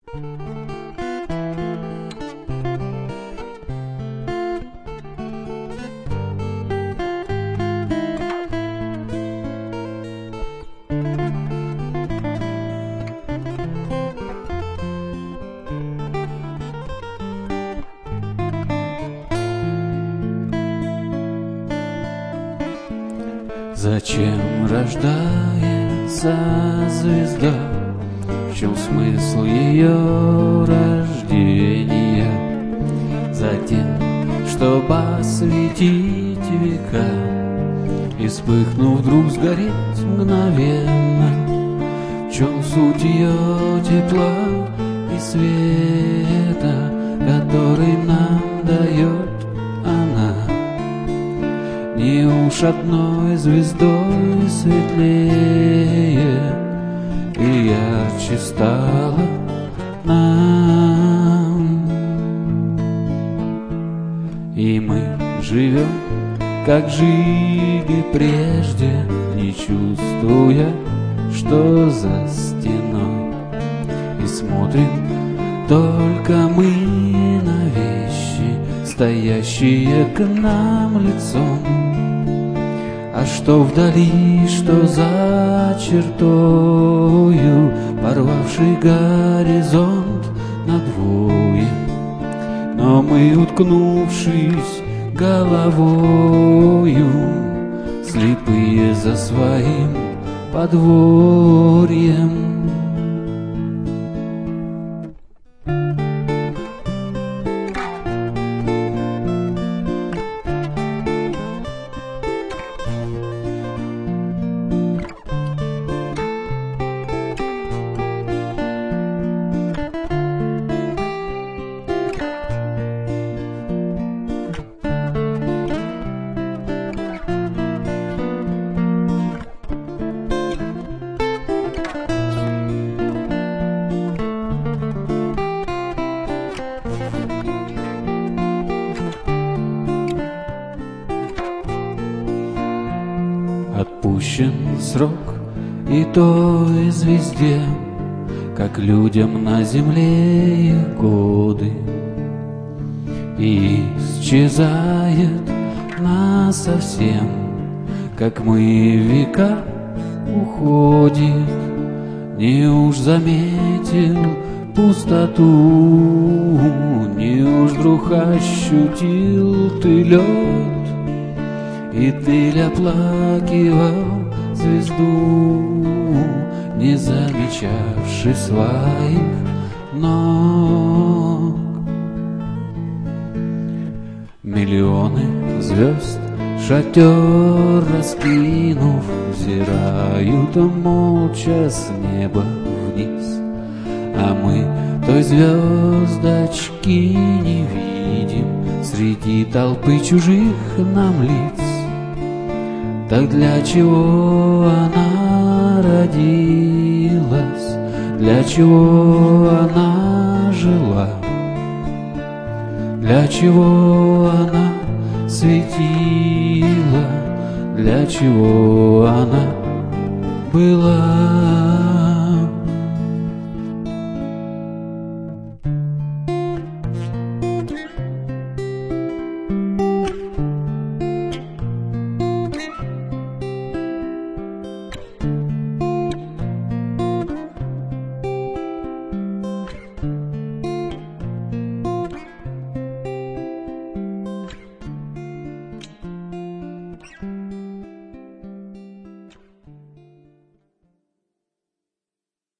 Зачем рождается звезда? В чем смысл ее рождения? Затем, чтобы осветить века и, вспыхнув, вдруг сгореть мгновенно. В чем суть ее тепла и света, который нам дает она? Не уж одной звездой светлее и ярче стало нам. И мы живем, как жили прежде, не чувствуя, что за стеной, и смотрим только мы на вещи, стоящие к нам лицом. А что вдали, что за чертою, порвавший горизонт надвое, но мы, уткнувшись головою, слепые за своим подворьем. Отпущен срок и той звезде, как людям на земле их годы, и исчезает насовсем, как мы в века уходим. Не уж заметил пустоту, не уж вдруг ощутил ты лед, и ты ли оплакивал звезду, не замечавши своих ног? Миллионы звезд, шатер раскинув, взирают молча с неба вниз, а мы той звездочки не видим среди толпы чужих нам лиц. Так для чего она родилась, для чего она жила, для чего она светила, для чего она была?